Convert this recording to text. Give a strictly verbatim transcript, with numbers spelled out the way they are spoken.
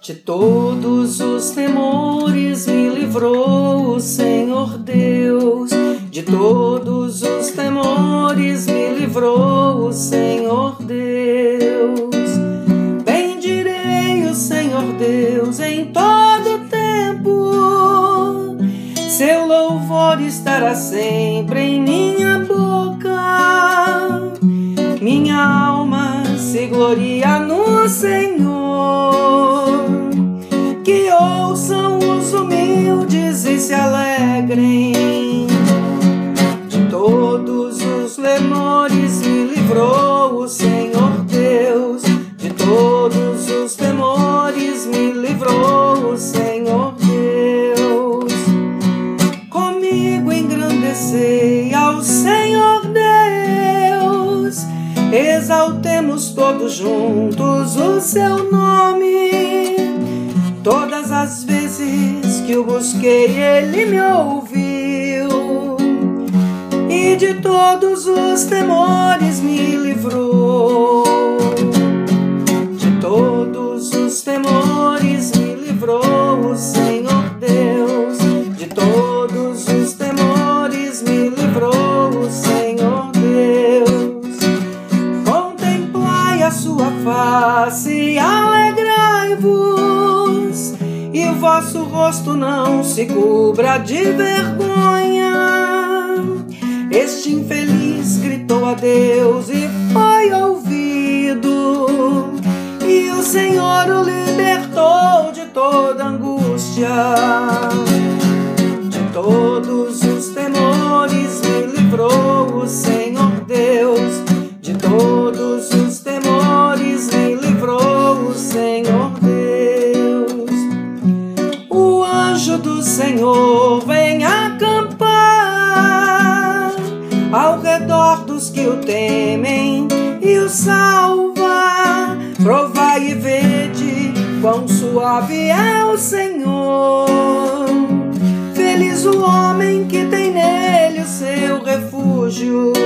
De todos os temores me livrou o Senhor Deus. De todos os temores me livrou o Senhor Deus. Bendirei o Senhor Deus em todo tempo. Seu louvor estará sempre em minha boca. Minha alma se gloria no Senhor. Que ouçam os humildes e se alegrem. De todos os temores me livrou o Senhor Deus. De todos os temores me livrou o Senhor Deus. Comigo engrandecei ao Senhor Deus. Exaltemos todos juntos o seu nome. Todas as vezes que o busquei, ele me ouviu. E de todos os temores me livrou. De todos os temores me livrou o Senhor Deus. De todos os temores me livrou o Senhor Deus. Contemplai a sua face e alegrai-vos, e o vosso rosto não se cubra de vergonha. Este infeliz gritou a Deus e foi ouvido, e o Senhor o libertou de toda angústia. De todos os temores me livrou o Senhor Deus. De todos os temores me livrou o Senhor Deus. O anjo do Senhor vem acampar ao redor dos que o temem e o salva. Provai e vede quão suave é o Senhor. Feliz o homem que tem nele o seu refúgio.